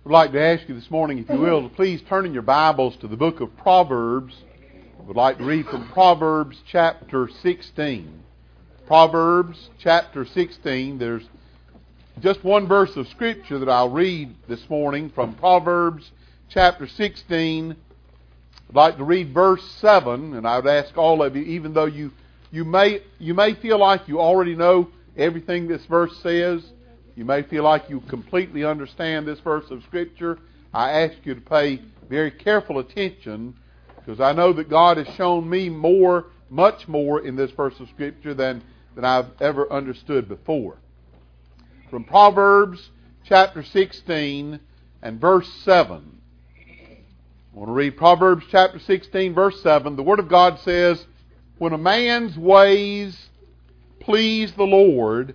I'd like to ask you this morning, if you will, to please turn in your Bibles to the book of Proverbs. I would like to read from Proverbs chapter 16. Proverbs chapter 16. There's just one verse of Scripture that I'll read this morning from Proverbs chapter 16. I'd like to read verse 7, and I would ask all of you, even though you may feel like you already know everything this verse says, you may feel like you completely understand this verse of Scripture, I ask you to pay very careful attention, because I know that God has shown me much more in this verse of Scripture than I've ever understood before. From Proverbs chapter 16 and verse 7. I want to read Proverbs chapter 16, verse 7. The Word of God says, "When a man's ways please the Lord,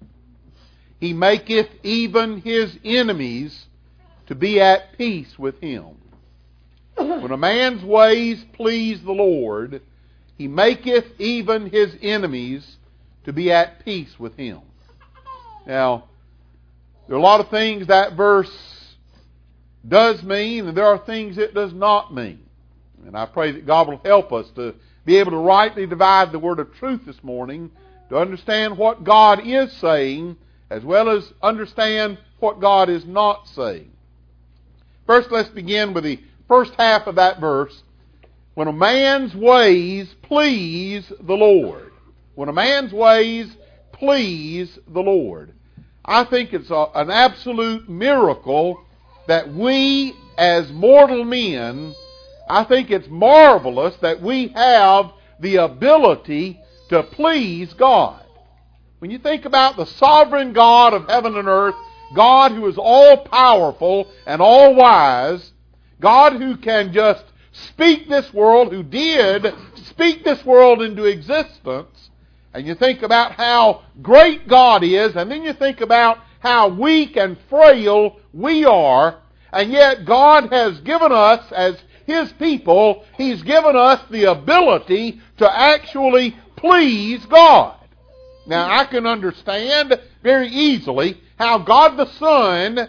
He maketh even his enemies to be at peace with him." When a man's ways please the Lord, He maketh even his enemies to be at peace with him. Now, there are a lot of things that verse does mean, and there are things it does not mean. And I pray that God will help us to be able to rightly divide the word of truth this morning, to understand what God is saying, as well as understand what God is not saying. First, let's begin with the first half of that verse. When a man's ways please the Lord. When a man's ways please the Lord. I think it's an absolute miracle that we as mortal men, I think it's marvelous that we have the ability to please God. When you think about the sovereign God of heaven and earth, God who is all-powerful and all-wise, God who can just speak this world, who did speak this world into existence, and you think about how great God is, and then you think about how weak and frail we are, and yet God has given us, as His people, He's given us the ability to actually please God. Now, I can understand very easily how God the Son,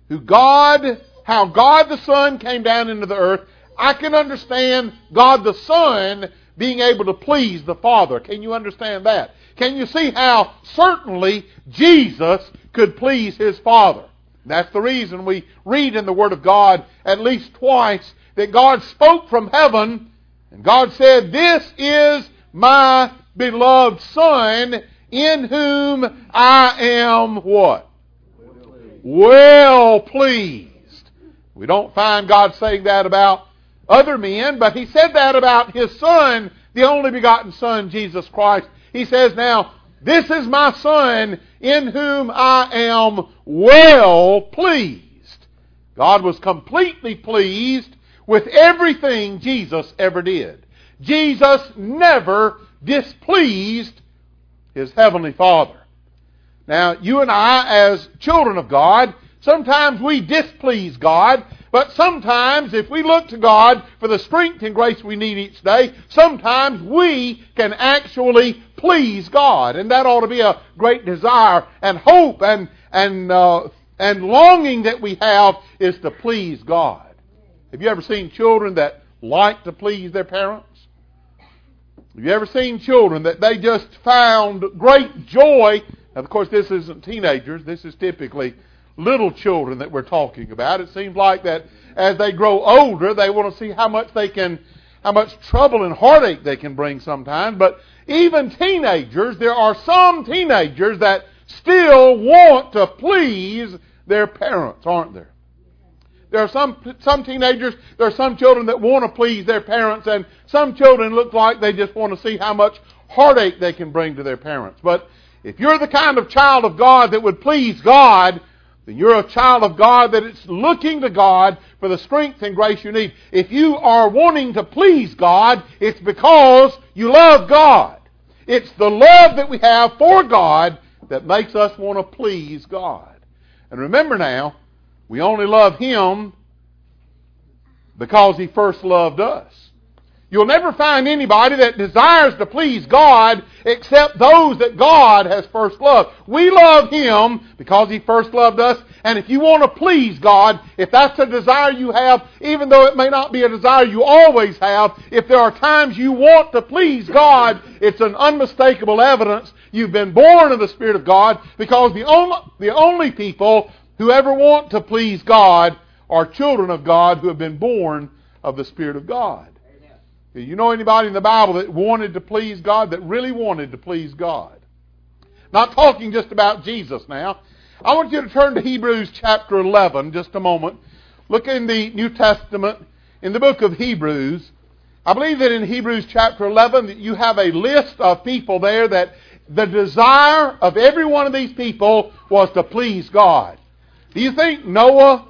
how God the Son came down into the earth. I can understand God the Son being able to please the Father. Can you understand that? Can you see how certainly Jesus could please His Father? That's the reason we read in the Word of God at least twice that God spoke from heaven, and God said, "This is my beloved Son, in whom I am" what? Well pleased. We don't find God saying that about other men, but He said that about His Son, the only begotten Son, Jesus Christ. He says, "Now, this is my Son, in whom I am well pleased." God was completely pleased with everything Jesus ever did. Jesus never displeased His Heavenly Father. Now, you and I, as children of God, sometimes we displease God, but sometimes, if we look to God for the strength and grace we need each day, sometimes we can actually please God. And that ought to be a great desire and hope and longing that we have, is to please God. Have you ever seen children that like to please their parents? Have you ever seen children that they just found great joy? Now, of course, this isn't teenagers. This is typically little children that we're talking about. It seems like that as they grow older, they want to see how much trouble and heartache they can bring sometimes. But even teenagers, there are some teenagers that still want to please their parents, aren't there? There are some teenagers, there are some children that want to please their parents, and some children look like they just want to see how much heartache they can bring to their parents. But if you're the kind of child of God that would please God, then you're a child of God that is looking to God for the strength and grace you need. If you are wanting to please God, it's because you love God. It's the love that we have for God that makes us want to please God. And remember now, we only love Him because He first loved us. You'll never find anybody that desires to please God except those that God has first loved. We love Him because He first loved us. And if you want to please God, if that's a desire you have, even though it may not be a desire you always have, if there are times you want to please God, it's an unmistakable evidence you've been born of the Spirit of God, because the only people who ever want to please God are children of God who have been born of the Spirit of God. You know anybody in the Bible that wanted to please God, that really wanted to please God? Not talking just about Jesus now. I want you to turn to Hebrews chapter 11 just a moment. Look in the New Testament, in the book of Hebrews. I believe that in Hebrews chapter 11 that you have a list of people there that the desire of every one of these people was to please God. Do you think Noah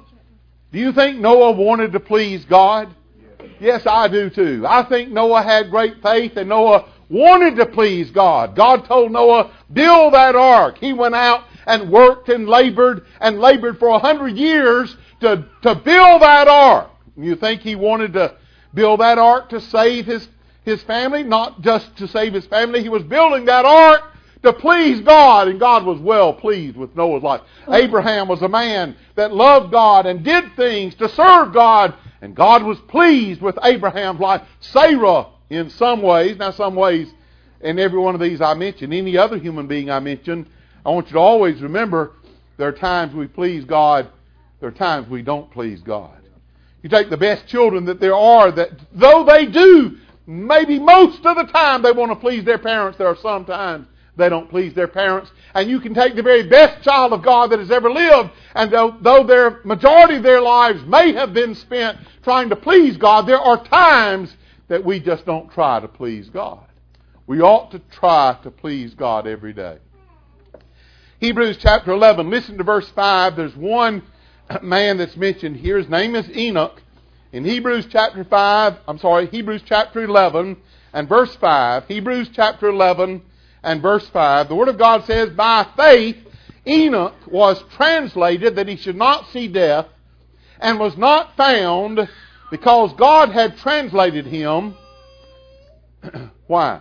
wanted to please God? Yes, I do too. I think Noah had great faith, and Noah wanted to please God. God told Noah, build that ark. He went out and worked and labored for 100 years to build that ark. You think he wanted to build that ark to save his family? Not just to save his family. He was building that ark to please God, and God was well pleased with Noah's life. Abraham was a man that loved God and did things to serve God, and God was pleased with Abraham's life. Sarah, in some ways, in every one of these I mentioned, any other human being I mentioned, I want you to always remember there are times we please God, there are times we don't please God. You take the best children that there are, that though they do, maybe most of the time they want to please their parents, there are some times they don't please their parents. And you can take the very best child of God that has ever lived, and though their majority of their lives may have been spent trying to please God, there are times that we just don't try to please God. We ought to try to please God every day. Hebrews chapter 11, listen to verse 5. There's one man that's mentioned here. His name is Enoch. In Hebrews chapter 11 and verse 5. Hebrews chapter 11 and verse 5. The Word of God says, by faith Enoch was translated that he should not see death, and was not found because God had translated him. Why?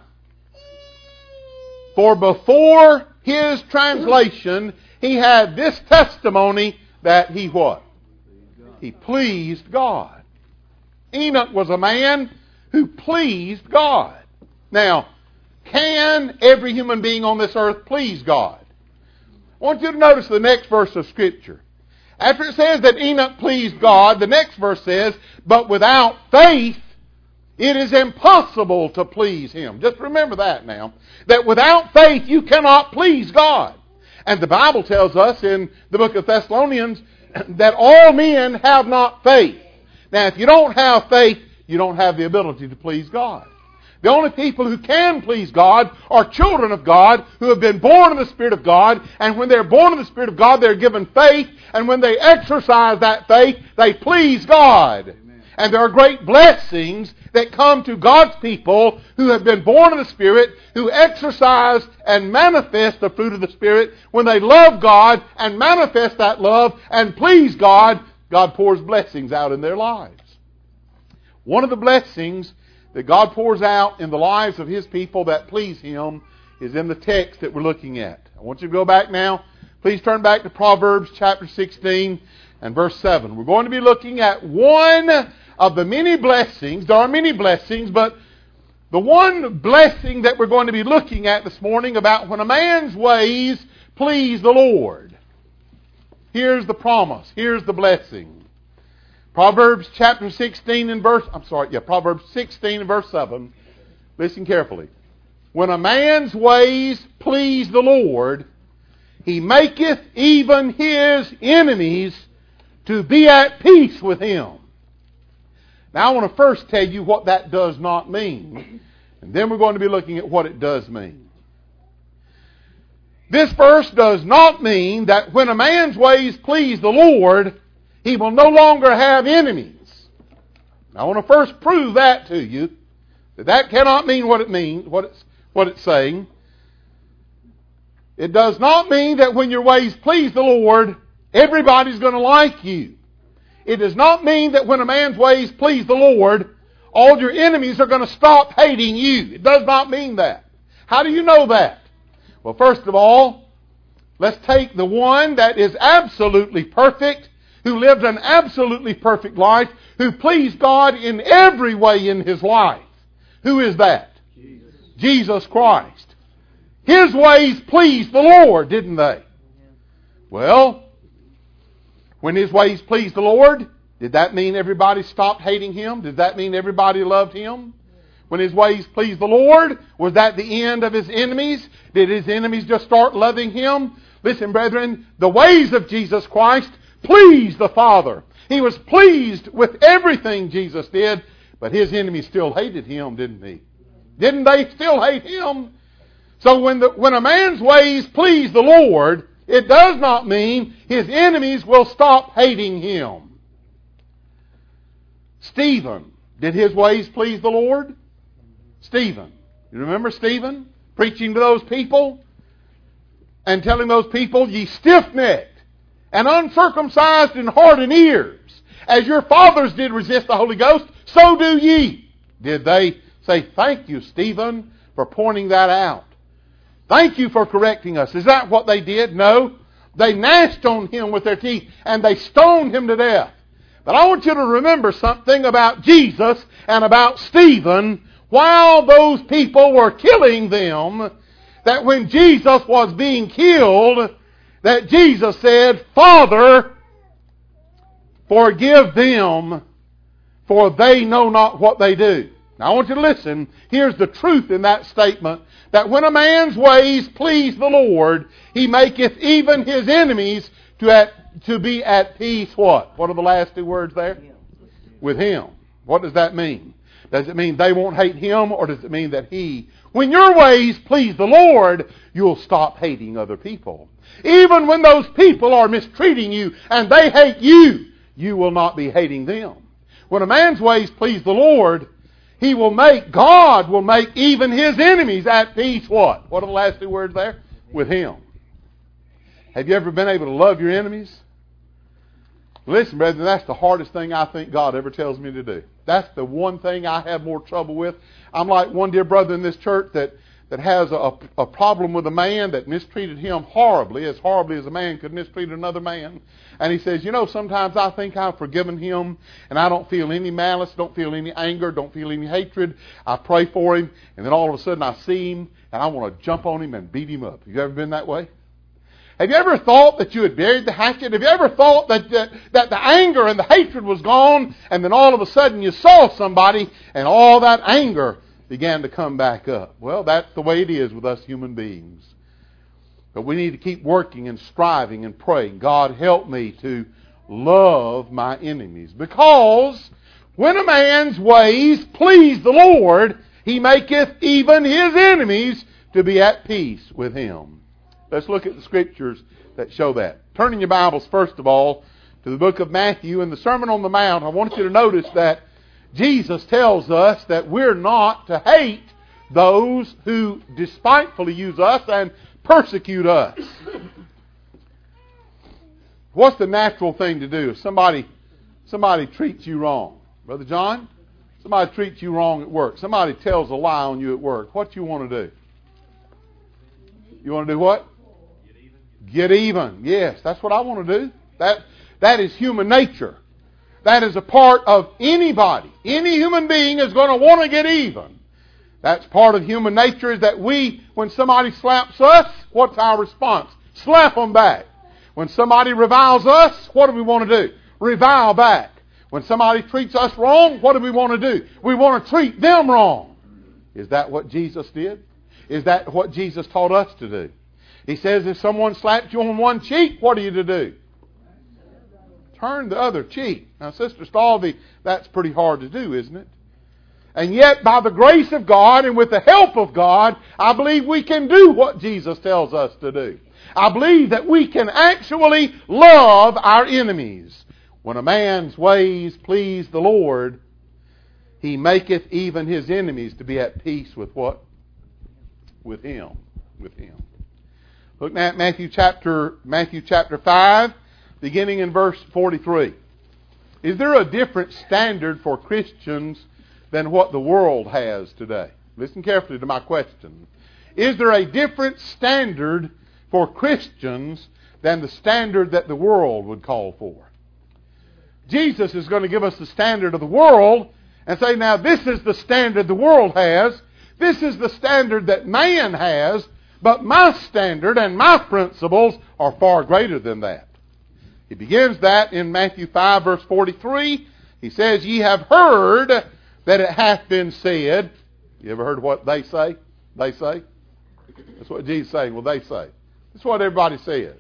For before his translation, he had this testimony that he what? He pleased God. Enoch was a man who pleased God. Now, can every human being on this earth please God? I want you to notice the next verse of Scripture. After it says that Enoch pleased God, the next verse says, but without faith, it is impossible to please Him. Just remember that now. That without faith, you cannot please God. And the Bible tells us in the book of Thessalonians that all men have not faith. Now, if you don't have faith, you don't have the ability to please God. The only people who can please God are children of God who have been born of the Spirit of God. And when they're born of the Spirit of God, they're given faith. And when they exercise that faith, they please God. Amen. And there are great blessings that come to God's people who have been born of the Spirit, who exercise and manifest the fruit of the Spirit. When they love God and manifest that love and please God, God pours blessings out in their lives. One of the blessings that God pours out in the lives of His people that please Him is in the text that we're looking at. I want you to go back now. Please turn back to Proverbs chapter 16 and verse 7. We're going to be looking at one of the many blessings. There are many blessings, but the one blessing that we're going to be looking at this morning about when a man's ways please the Lord. Here's the promise. Here's the blessing. Proverbs 16 and verse 7. Listen carefully. When a man's ways please the Lord, He maketh even his enemies to be at peace with him. Now I want to first tell you what that does not mean, and then we're going to be looking at what it does mean. This verse does not mean that when a man's ways please the Lord, he will no longer have enemies. Now, I want to first prove that to you, that cannot mean what it means, what it's saying. It does not mean that when your ways please the Lord, everybody's going to like you. It does not mean that when a man's ways please the Lord, all your enemies are going to stop hating you. It does not mean that. How do you know that? Well, first of all, let's take the one that is absolutely perfect, who lived an absolutely perfect life, who pleased God in every way in his life. Who is that? Jesus Christ. His ways pleased the Lord, didn't they? Well, when his ways pleased the Lord, did that mean everybody stopped hating him? Did that mean everybody loved him? When his ways pleased the Lord, was that the end of his enemies? Did his enemies just start loving him? Listen, brethren, the ways of Jesus Christ pleased the Father. He was pleased with everything Jesus did, but his enemies still hated him, didn't he? Didn't they still hate him? So when a man's ways please the Lord, it does not mean his enemies will stop hating him. Stephen, did his ways please the Lord? Stephen. You remember Stephen preaching to those people and telling those people, ye stiff-necked and uncircumcised in heart and ears, as your fathers did resist the Holy Ghost, so do ye. Did they say, thank you, Stephen, for pointing that out? Thank you for correcting us. Is that what they did? No. They gnashed on him with their teeth and they stoned him to death. But I want you to remember something about Jesus and about Stephen while those people were killing them, that when Jesus was being killed, that Jesus said, Father, forgive them, for they know not what they do. Now I want you to listen. Here's the truth in that statement, that when a man's ways please the Lord, he maketh even his enemies to be at peace. What? What are the last two words there? With him. What does that mean? Does it mean they won't hate him, or does it mean that when your ways please the Lord, you'll stop hating other people? Even when those people are mistreating you and they hate you, you will not be hating them. When a man's ways please the Lord, God will make even his enemies at peace. What? What are the last two words there? With him. Have you ever been able to love your enemies? Listen, brethren, that's the hardest thing I think God ever tells me to do. That's the one thing I have more trouble with. I'm like one dear brother in this church that has a problem with a man that mistreated him horribly as a man could mistreat another man. And he says, sometimes I think I've forgiven him and I don't feel any malice, don't feel any anger, don't feel any hatred. I pray for him and then all of a sudden I see him and I want to jump on him and beat him up. Have you ever been that way? Have you ever thought that you had buried the hatchet? Have you ever thought that the anger and the hatred was gone, and then all of a sudden you saw somebody and all that anger began to come back up? Well, that's the way it is with us human beings. But we need to keep working and striving and praying. God, help me to love my enemies. Because when a man's ways please the Lord, he maketh even his enemies to be at peace with him. Let's look at the scriptures that show that. Turn in your Bibles, first of all, to the book of Matthew. In the Sermon on the Mount, I want you to notice that Jesus tells us that we're not to hate those who despitefully use us and persecute us. What's the natural thing to do if somebody treats you wrong? Brother John, somebody treats you wrong at work. Somebody tells a lie on you at work. What do you want to do? You want to do what? Get even. Yes, that's what I want to do. That is human nature. That is a part of anybody. Any human being is going to want to get even. That's part of human nature, is that when somebody slaps us, what's our response? Slap them back. When somebody reviles us, what do we want to do? Revile back. When somebody treats us wrong, what do we want to do? We want to treat them wrong. Is that what Jesus did? Is that what Jesus taught us to do? He says if someone slaps you on one cheek, what are you to do? Turn the other cheek. Now, Sister Stalvey, that's pretty hard to do, isn't it? And yet, by the grace of God and with the help of God, I believe we can do what Jesus tells us to do. I believe that we can actually love our enemies. When a man's ways please the Lord, he maketh even his enemies to be at peace with what? With him. With him. Look at Matthew chapter 5, beginning in verse 43. Is there a different standard for Christians than what the world has today? Listen carefully to my question. Is there a different standard for Christians than the standard that the world would call for? Jesus is going to give us the standard of the world and say, now this is the standard the world has. This is the standard that man has. But my standard and my principles are far greater than that. He begins that in Matthew 5 verse 43. He says, ye have heard that it hath been said. You ever heard what they say? They say? That's what Jesus is saying. Well, they say. That's what everybody says.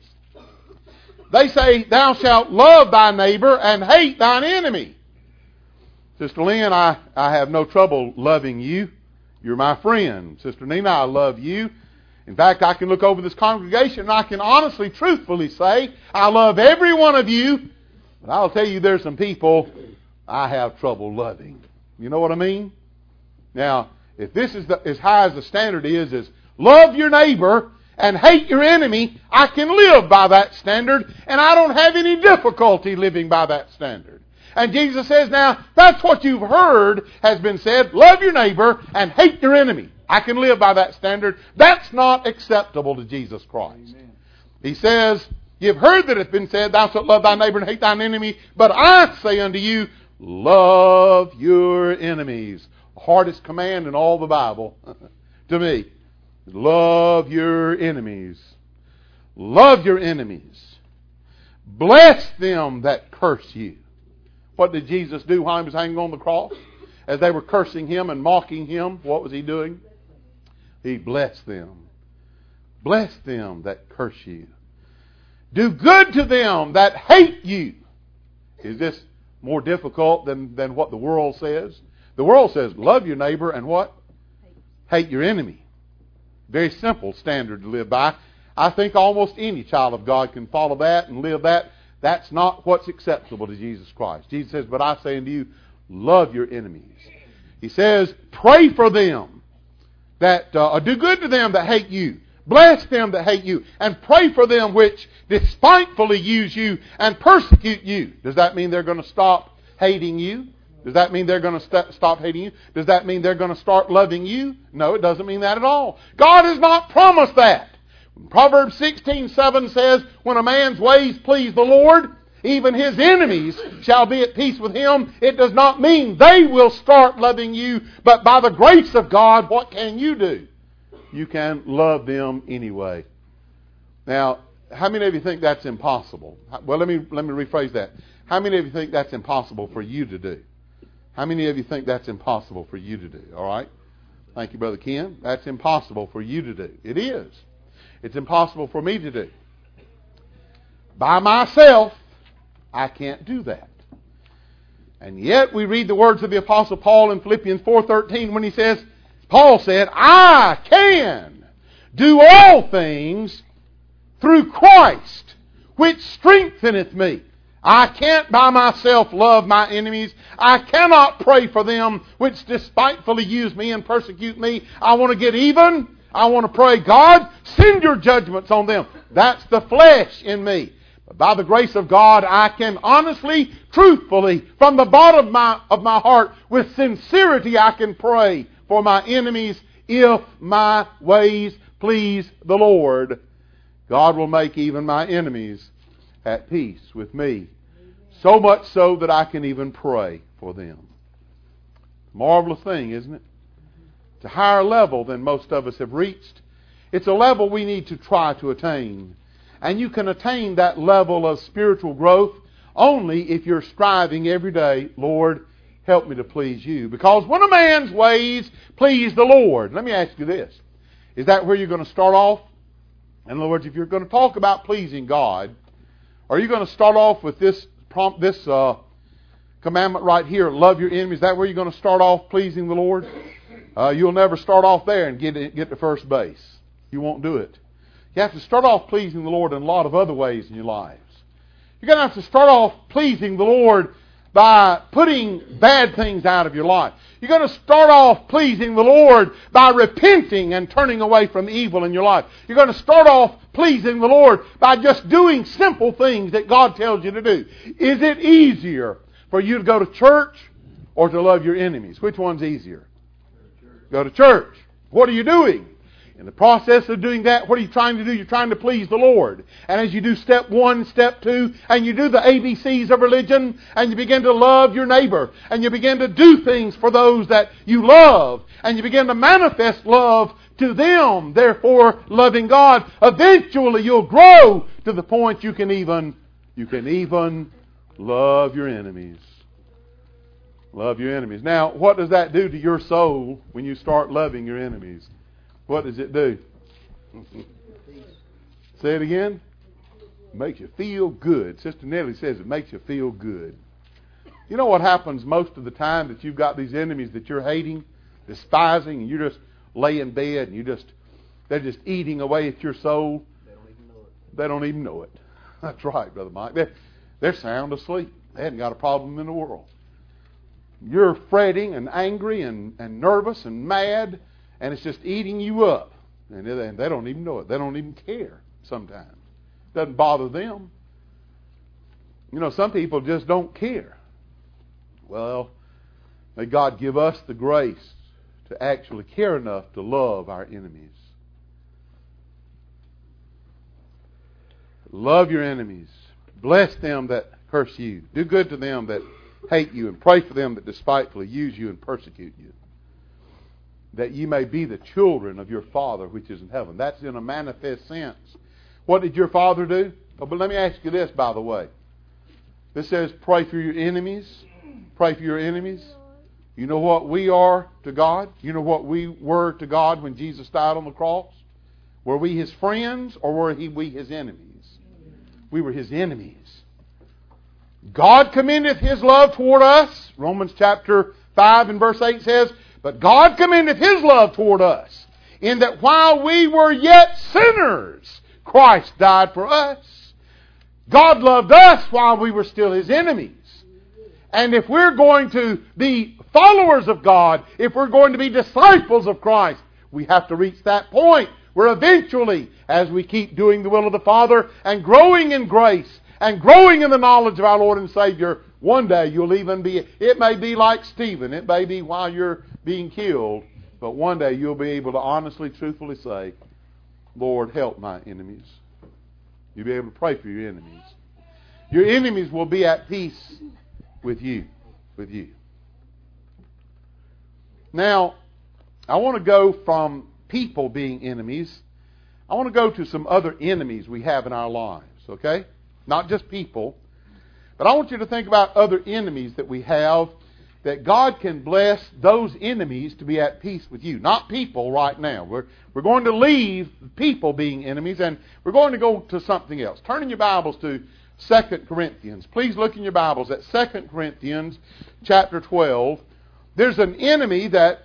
They say, thou shalt love thy neighbor and hate thine enemy. Sister Lynn, I have no trouble loving you. You're my friend. Sister Nina, I love you. In fact, I can look over this congregation and I can honestly, truthfully say, I love every one of you. But I'll tell you, there's some people I have trouble loving. You know what I mean? Now, if this is as high as the standard is love your neighbor and hate your enemy, I can live by that standard, and I don't have any difficulty living by that standard. And Jesus says, now, that's what you've heard has been said. Love your neighbor and hate your enemy. I can live by that standard. That's not acceptable to Jesus Christ. Amen. He says, you've heard that it's been said, thou shalt love thy neighbor and hate thine enemy. But I say unto you, love your enemies. The hardest command in all the Bible to me. Love your enemies. Love your enemies. Bless them that curse you. What did Jesus do while he was hanging on the cross? As they were cursing him and mocking him, what was he doing? He blessed them. Bless them that curse you. Do good to them that hate you. Is this more difficult than what the world says? The world says, love your neighbor and what? Hate your enemy. Very simple standard to live by. I think almost any child of God can follow that and live that. That's not what's acceptable to Jesus Christ. Jesus says, but I say unto you, love your enemies. He says, pray for them that do good to them that hate you. Bless them that hate you. And pray for them which despitefully use you and persecute you. Does that mean they're going to stop hating you? Does that mean they're going to stop hating you? Does that mean they're going to start loving you? No, it doesn't mean that at all. God has not promised that. Proverbs 16:7 says, when a man's ways please the Lord, even his enemies shall be at peace with him. It does not mean they will start loving you, but by the grace of God, what can you do? You can love them anyway. Now, how many of you think that's impossible? Well, let me rephrase that. How many of you think that's impossible for you to do? How many of you think that's impossible for you to do? All right? Thank you, Brother Ken. That's impossible for you to do. It is. It's impossible for me to do. By myself, I can't do that. And yet we read the words of the Apostle Paul in Philippians 4:13 when he says, Paul said, I can do all things through Christ, which strengtheneth me. I can't by myself love my enemies. I cannot pray for them which despitefully use me and persecute me. I want to get even. I want to pray, God, send your judgments on them. That's the flesh in me. But by the grace of God, I can honestly, truthfully, from the bottom of my heart, with sincerity, I can pray for my enemies. If my ways please the Lord, God will make even my enemies at peace with me. So much so that I can even pray for them. Marvelous thing, isn't it? It's a higher level than most of us have reached. It's a level we need to try to attain. And you can attain that level of spiritual growth only if you're striving every day, Lord, help me to please you. Because when a man's ways please the Lord, let me ask you this. Is that where you're going to start off? In other words, if you're going to talk about pleasing God, are you going to start off with this commandment right here, love your enemies? Is that where you're going to start off pleasing the Lord? You'll never start off there and get to first base. You won't do it. You have to start off pleasing the Lord in a lot of other ways in your lives. You're going to have to start off pleasing the Lord by putting bad things out of your life. You're going to start off pleasing the Lord by repenting and turning away from evil in your life. You're going to start off pleasing the Lord by just doing simple things that God tells you to do. Is it easier for you to go to church or to love your enemies? Which one's easier? Go to church. What are you doing? In the process of doing that, what are you trying to do? You're trying to please the Lord. And as you do step 1, step 2, and you do the ABCs of religion, and you begin to love your neighbor, and you begin to do things for those that you love, and you begin to manifest love to them, therefore loving God, eventually you'll grow to the point you can even love your enemies. Love your enemies. Now, what does that do to your soul when you start loving your enemies? What does it do? Say it again. It makes you feel good. Sister Nellie says it makes you feel good. You know what happens most of the time that you've got these enemies that you're hating, despising, and you just lay in bed and they're just eating away at your soul? They don't even know it. That's right, Brother Mike. They're sound asleep. They haven't got a problem in the world. You're fretting and angry and nervous and mad, and it's just eating you up. And they don't even know it. They don't even care sometimes. It doesn't bother them. You know, some people just don't care. Well, may God give us the grace to actually care enough to love our enemies. Love your enemies. Bless them that curse you. Do good to them that hate you, and pray for them that despitefully use you and persecute you, that ye may be the children of your Father which is in heaven. That's in a manifest sense. What did your Father do? Oh, but let me ask you this, by the way. This says, pray for your enemies. Pray for your enemies. You know what we are to God? You know what we were to God when Jesus died on the cross? Were we His friends, or were we His enemies? We were His enemies. God commendeth His love toward us. Romans chapter 5 and verse 8 says, but God commendeth His love toward us, in that while we were yet sinners, Christ died for us. God loved us while we were still His enemies. And if we're going to be followers of God, if we're going to be disciples of Christ, we have to reach that point where eventually, as we keep doing the will of the Father and growing in grace and growing in the knowledge of our Lord and Savior, one day you'll even be, it may be like Stephen, it may be while you're being killed, but one day you'll be able to honestly, truthfully say, Lord, help my enemies. You'll be able to pray for your enemies. Your enemies will be at peace with you. Now, I want to go from people being enemies. I want to go to some other enemies we have in our lives, okay? Not just people. But I want you to think about other enemies that we have, that God can bless those enemies to be at peace with you. Not people right now. We're going to leave people being enemies, and we're going to go to something else. Turn in your Bibles to 2 Corinthians. Please look in your Bibles at 2 Corinthians chapter 12. There's an enemy that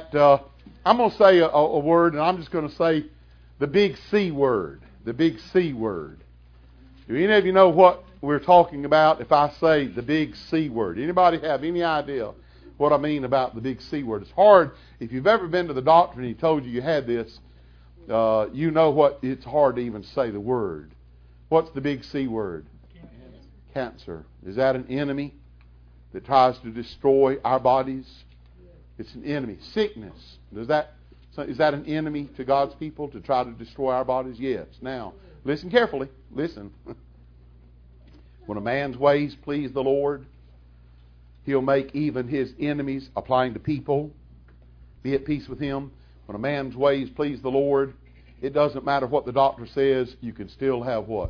I'm going to say a word, and I'm just going to say the big C word. The big C word. Do any of you know what we're talking about if I say the big C word? Anybody have any idea what I mean about the big C word? It's hard. If you've ever been to the doctor and he told you had this, you know what it's hard to even say the word. What's the big C word? Cancer. Is that an enemy that tries to destroy our bodies? It's an enemy. Sickness. Is that an enemy to God's people to try to destroy our bodies? Yes. Now, listen carefully. Listen. When a man's ways please the Lord, He'll make even his enemies, applying to people, be at peace with him. When a man's ways please the Lord, it doesn't matter what the doctor says, you can still have what?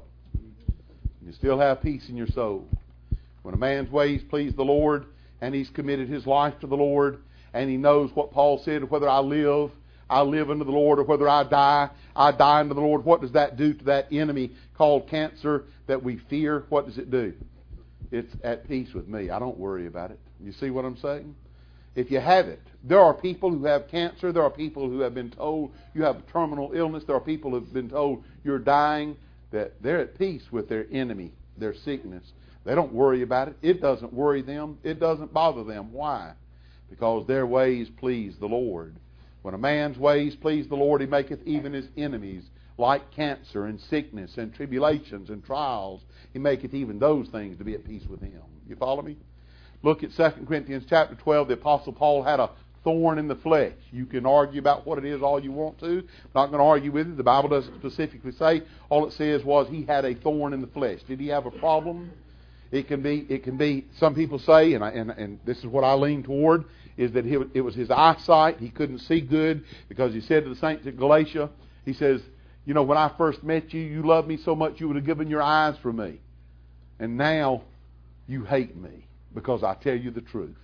You still have peace in your soul. When a man's ways please the Lord, and he's committed his life to the Lord, and he knows what Paul said, whether I live unto the Lord, or whether I die unto the Lord. What does that do to that enemy called cancer that we fear? What does it do? It's at peace with me. I don't worry about it. You see what I'm saying? If you have it, there are people who have cancer. There are people who have been told you have a terminal illness. There are people who have been told you're dying, that they're at peace with their enemy, their sickness. They don't worry about it. It doesn't worry them. It doesn't bother them. Why? Because their ways please the Lord. When a man's ways please the Lord, he maketh even his enemies, like cancer and sickness and tribulations and trials, he maketh even those things to be at peace with him. You follow me? look at 2 Corinthians chapter 12, the Apostle Paul had a thorn in the flesh. You can argue about what it is all you want to. I'm not going to argue with it. The Bible doesn't specifically say. All it says was he had a thorn in the flesh. Did he have a problem? It can be. Some people say, and this is what I lean toward, is that it was his eyesight. He couldn't see good because he said to the saints at Galatia, he says, you know, when I first met you, you loved me so much you would have given your eyes for me. And now you hate me because I tell you the truth.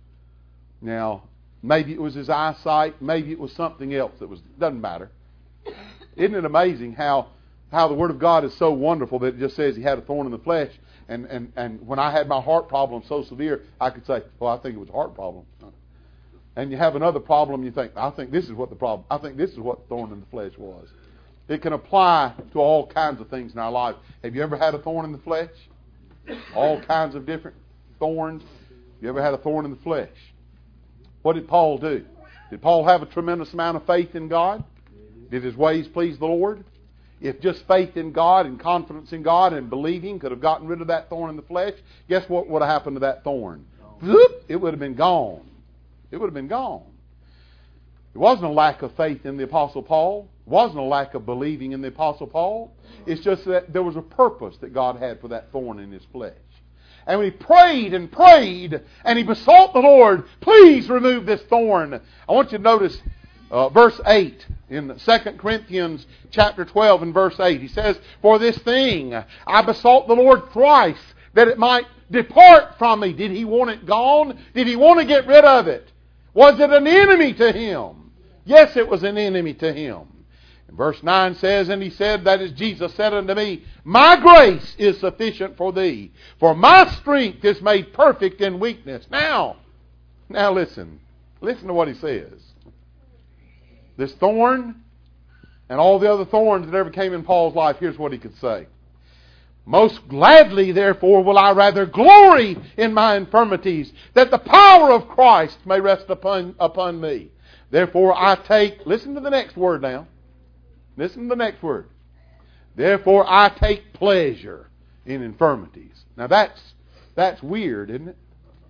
Now, maybe it was his eyesight. Maybe it was something else that doesn't matter. Isn't it amazing how the Word of God is so wonderful that it just says he had a thorn in the flesh. And when I had my heart problem so severe, I could say, well, I think it was a heart problem. And you have another problem, you think, I think this is what the problem, I think this is what the thorn in the flesh was. It can apply to all kinds of things in our life. Have you ever had a thorn in the flesh? All kinds of different thorns. You ever had a thorn in the flesh? What did Paul do? Did Paul have a tremendous amount of faith in God? Did his ways please the Lord? If just faith in God and confidence in God and believing could have gotten rid of that thorn in the flesh, guess what would have happened to that thorn? It would have been gone. It would have been gone. It wasn't a lack of faith in the Apostle Paul. It wasn't a lack of believing in the Apostle Paul. It's just that there was a purpose that God had for that thorn in his flesh. And when he prayed and prayed, and he besought the Lord, please remove this thorn. I want you to notice verse 8 in 2 Corinthians chapter 12 and verse 8. He says, for this thing I besought the Lord thrice, that it might depart from me. Did he want it gone? Did he want to get rid of it? Was it an enemy to him? Yes, it was an enemy to him. And verse 9 says, and he said, that is Jesus said unto me, my grace is sufficient for thee, for my strength is made perfect in weakness. Now listen to what he says. This thorn and all the other thorns that ever came in Paul's life, here's what he could say. Most gladly, therefore, will I rather glory in my infirmities, that the power of Christ may rest upon me. Therefore I take, listen to the next word now. Listen to the next word. Therefore I take pleasure in infirmities. Now that's weird, isn't it?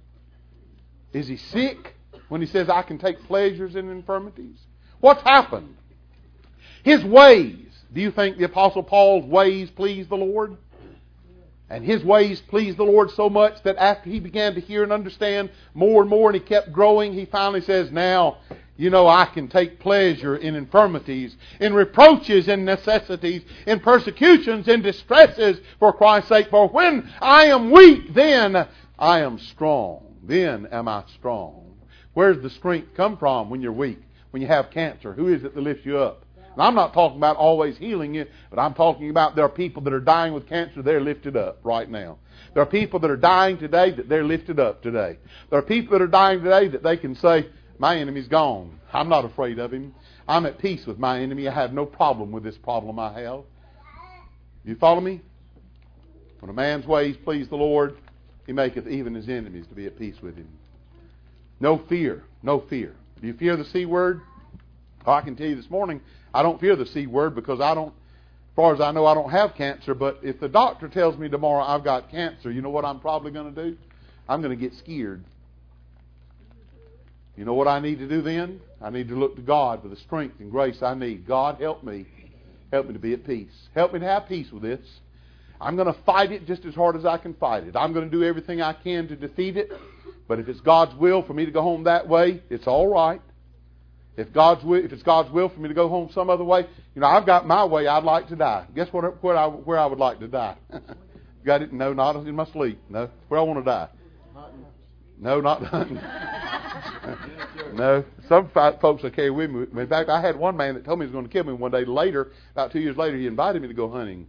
Is he sick when he says I can take pleasures in infirmities? What's happened? His ways. Do you think the Apostle Paul's ways pleased the Lord? And his ways pleased the Lord so much that after he began to hear and understand more and more, and he kept growing, he finally says, now, you know, I can take pleasure in infirmities, in reproaches, in necessities, in persecutions, in distresses for Christ's sake. For when I am weak, then I am strong. Then am I strong. Where's the strength come from when you're weak? When you have cancer, who is it that lifts you up? And I'm not talking about always healing you, but I'm talking about there are people that are dying with cancer, they're lifted up right now. There are people that are dying today that they're lifted up today. There are people that are dying today that they can say, my enemy's gone. I'm not afraid of him. I'm at peace with my enemy. I have no problem with this problem I have. You follow me? When a man's ways please the Lord, he maketh even his enemies to be at peace with him. No fear. No fear. Do you fear the C word? Oh, I can tell you this morning, I don't fear the C word because as far as I know, I don't have cancer. But if the doctor tells me tomorrow I've got cancer, you know what I'm probably going to do? I'm going to get scared. You know what I need to do then? I need to look to God for the strength and grace I need. God, help me. Help me to be at peace. Help me to have peace with this. I'm going to fight it just as hard as I can fight it. I'm going to do everything I can to defeat it. But if it's God's will for me to go home that way, it's all right. If it's God's will for me to go home some other way, you know, I've got my way. I'd like to die. Guess where I would like to die? Got it? No, not in my sleep. No, where I want to die. No, not hunting. No, some folks I carry with me. In fact, I had one man that told me he was going to kill me one day. Later, about 2 years later, he invited me to go hunting.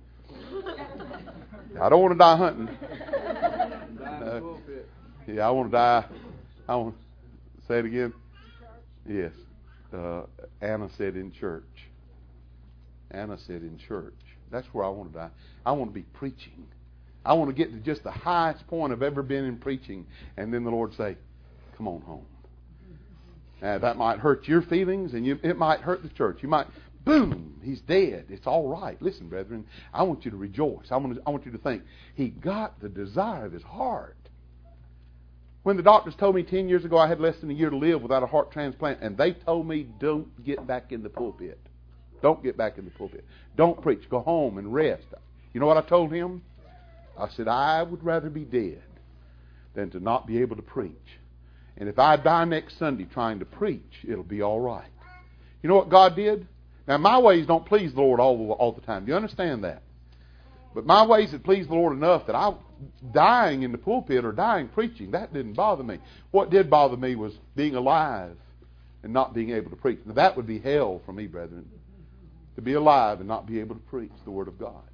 I don't want to die hunting. No. Yeah, I want to die. I want to say it again. Yes. Anna said in church. Anna said in church. That's where I want to die. I want to be preaching. I want to get to just the highest point I've ever been in preaching. And then the Lord say, come on home. Now, that might hurt your feelings, and it might hurt the church. You might, boom, he's dead. It's all right. Listen, brethren, I want you to rejoice. I want you to think, he got the desire of his heart. When the doctors told me 10 years ago I had less than a year to live without a heart transplant, and they told me, don't get back in the pulpit. Don't get back in the pulpit. Don't preach. Go home and rest. You know what I told him? I said, I would rather be dead than to not be able to preach. And if I die next Sunday trying to preach, it'll be all right. You know what God did? Now, my ways don't please the Lord all the time. Do you understand that? But my ways had pleased the Lord enough that I, dying in the pulpit or dying preaching, that didn't bother me. What did bother me was being alive and not being able to preach. Now, that would be hell for me, brethren, to be alive and not be able to preach the Word of God.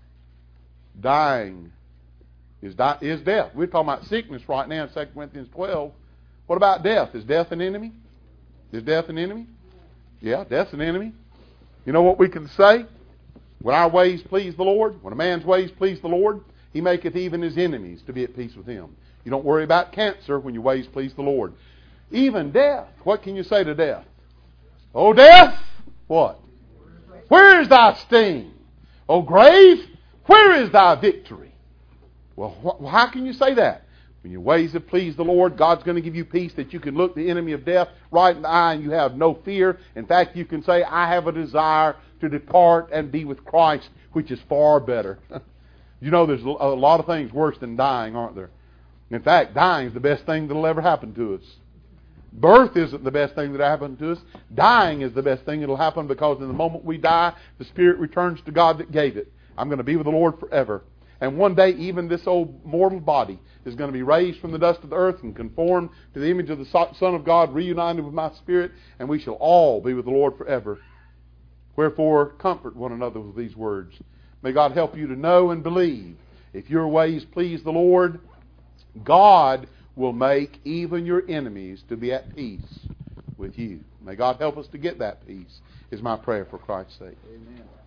Dying is death. We're talking about sickness right now in 2 Corinthians 12. What about death? Is death an enemy? Is death an enemy? Yeah, death's an enemy. You know what we can say? When our ways please the Lord, when a man's ways please the Lord, he maketh even his enemies to be at peace with him. You don't worry about cancer when your ways please the Lord. Even death. What can you say to death? Oh, death! What? Where is thy sting? Oh, grave! Where is thy victory? Well, how can you say that? When your ways have pleased the Lord, God's going to give you peace that you can look the enemy of death right in the eye and you have no fear. In fact, you can say, I have a desire to depart and be with Christ, which is far better. You know, there's a lot of things worse than dying, aren't there? In fact, dying is the best thing that will ever happen to us. Birth isn't the best thing that happened to us. Dying is the best thing that will happen, because in the moment we die, the spirit returns to God that gave it. I'm going to be with the Lord forever. And one day, even this old mortal body is going to be raised from the dust of the earth and conformed to the image of the Son of God, reunited with my spirit, and we shall all be with the Lord forever. Wherefore, comfort one another with these words. May God help you to know and believe. If your ways please the Lord, God will make even your enemies to be at peace with you. May God help us to get that peace, is my prayer for Christ's sake. Amen.